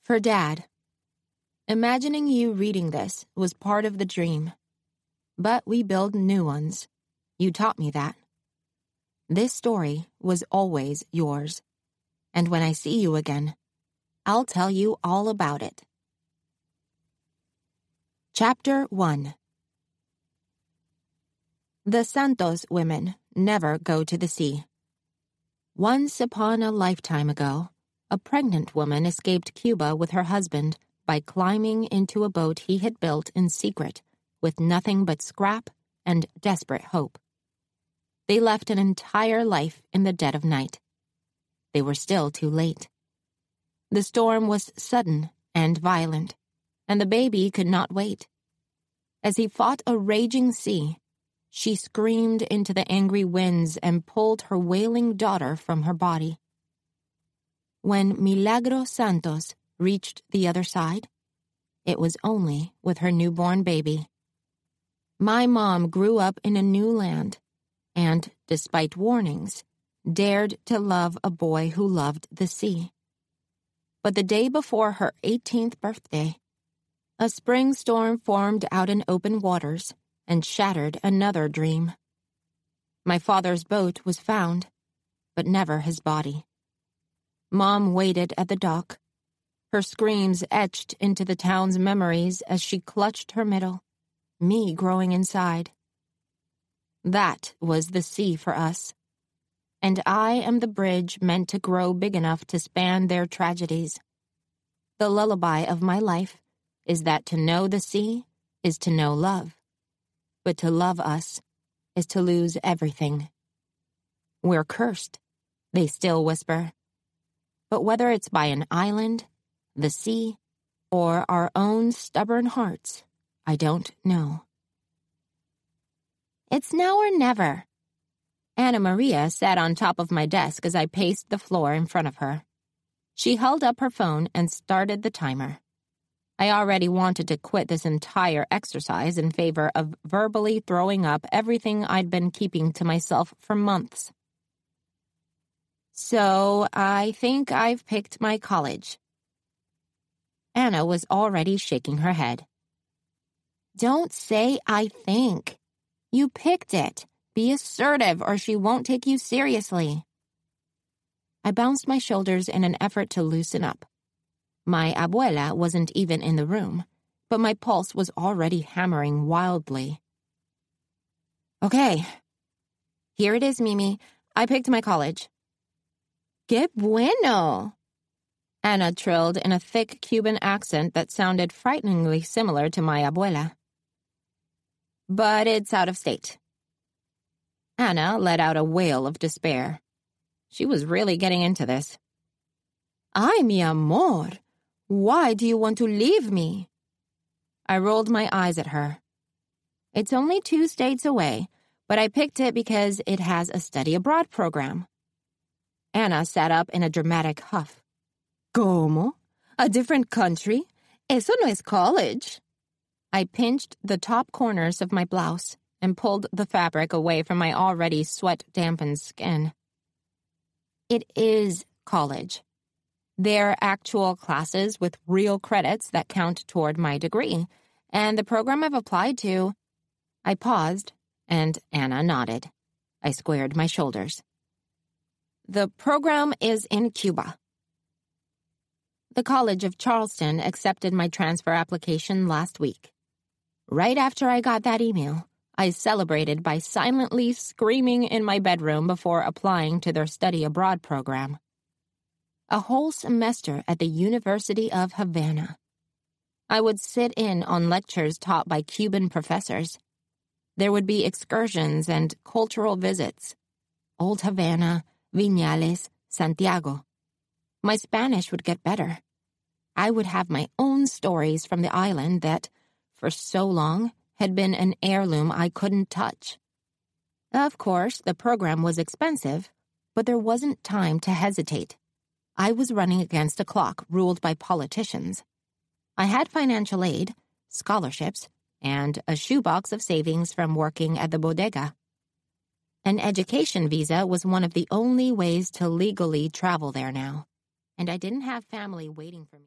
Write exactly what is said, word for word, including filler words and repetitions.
For Dad. Imagining you reading this was part of the dream. But we build new ones. You taught me that. This story was always yours. And when I see you again, I'll tell you all about it. Chapter one. The Santos women never go to the sea. Once upon a lifetime ago, a pregnant woman escaped Cuba with her husband by climbing into a boat he had built in secret with nothing but scrap and desperate hope. They left an entire life in the dead of night. They were still too late. The storm was sudden and violent, and the baby could not wait. As he fought a raging sea, she screamed into the angry winds and pulled her wailing daughter from her body. When Milagro Santos reached the other side, it was only with her newborn baby. My mom grew up in a new land and, despite warnings, dared to love a boy who loved the sea. But the day before her eighteenth birthday, a spring storm formed out in open waters and shattered another dream. My father's boat was found, but never his body. Mom waited at the dock, her screams etched into the town's memories as she clutched her middle, me growing inside. That was the sea for us, and I am the bridge meant to grow big enough to span their tragedies. The lullaby of my life is that to know the sea is to know love. But to love us is to lose everything. We're cursed, they still whisper. But whether it's by an island, the sea, or our own stubborn hearts, I don't know. It's now or never. Anna Maria sat on top of my desk as I paced the floor in front of her. She held up her phone and started the timer. I already wanted to quit this entire exercise in favor of verbally throwing up everything I'd been keeping to myself for months. So, I think I've picked my college. Anna was already shaking her head. Don't say I think. You picked it. Be assertive or she won't take you seriously. I bounced my shoulders in an effort to loosen up. My abuela wasn't even in the room, but my pulse was already hammering wildly. Okay. Here it is, Mimi. I picked my college. ¡Qué bueno! Anna trilled in a thick Cuban accent that sounded frighteningly similar to my abuela. But it's out of state. Anna let out a wail of despair. She was really getting into this. Ay, mi amor. Why do you want to leave me? I rolled my eyes at her. It's only two states away, but I picked it because it has a study abroad program. Anna sat up in a dramatic huff. ¿Cómo? A different country? Eso no es college. I pinched the top corners of my blouse and pulled the fabric away from my already sweat-dampened skin. It is college. They're actual classes with real credits that count toward my degree, and the program I've applied to... I paused, and Anna nodded. I squared my shoulders. The program is in Cuba. The College of Charleston accepted my transfer application last week. Right after I got that email, I celebrated by silently screaming in my bedroom before applying to their study abroad program. A whole semester at the University of Havana. I would sit in on lectures taught by Cuban professors. There would be excursions and cultural visits. Old Havana, Viñales, Santiago. My Spanish would get better. I would have my own stories from the island that, for so long, had been an heirloom I couldn't touch. Of course, the program was expensive, but there wasn't time to hesitate. I was running against a clock ruled by politicians. I had financial aid, scholarships, and a shoebox of savings from working at the bodega. An education visa was one of the only ways to legally travel there now, and I didn't have family waiting for me.